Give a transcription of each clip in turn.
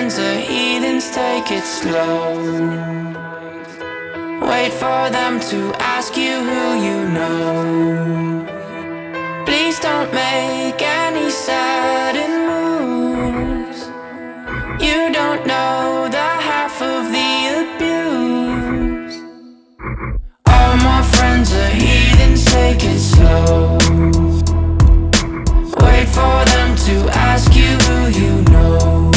friends are heathens, take it slow. Wait for them to ask you who you know. Please don't make any sudden moves. You don't know the half of the abuse. All my friends are heathens, take it slow. Wait for them to ask you who you know.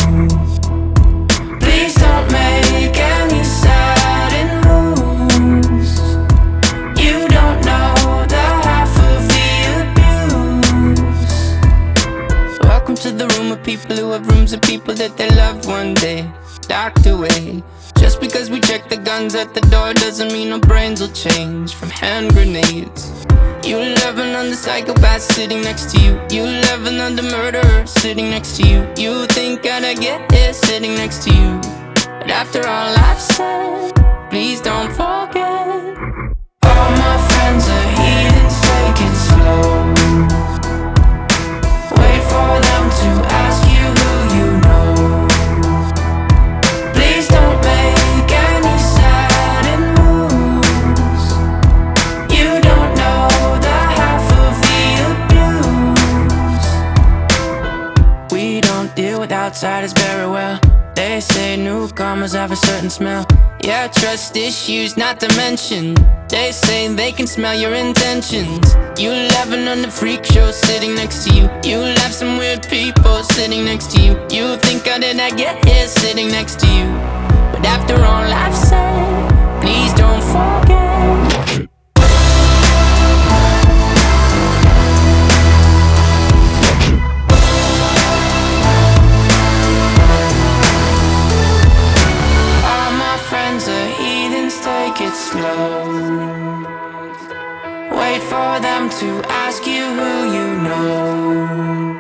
Please don't make any sudden moves. You don't know the half of the abuse. Welcome to the room of people who have rooms of people that they loved one day locked away. Just because we check the guns at the door doesn't mean our brains will change from hand grenades. You love another psychopath sitting next to you. You love another murderer sitting next to you. You think I'd get here sitting next to you. But after all I've said, please don't forget. All my friends are heathens, take it slow. Wait for them to ask you who you know. Please don't make any sudden moves. You don't know the half of the abuse. We don't deal with outsiders very well. They say newcomers have a certain smell. Yeah, trust issues not to mention. They say they can smell your intentions. You laughing on the freak show sitting next to you. You laugh some weird people sitting next to you. You think how did I get here sitting next to you. But after all I've said, please don't forget. All my friends are heathens, take it slow. Wait for them to ask you who you know.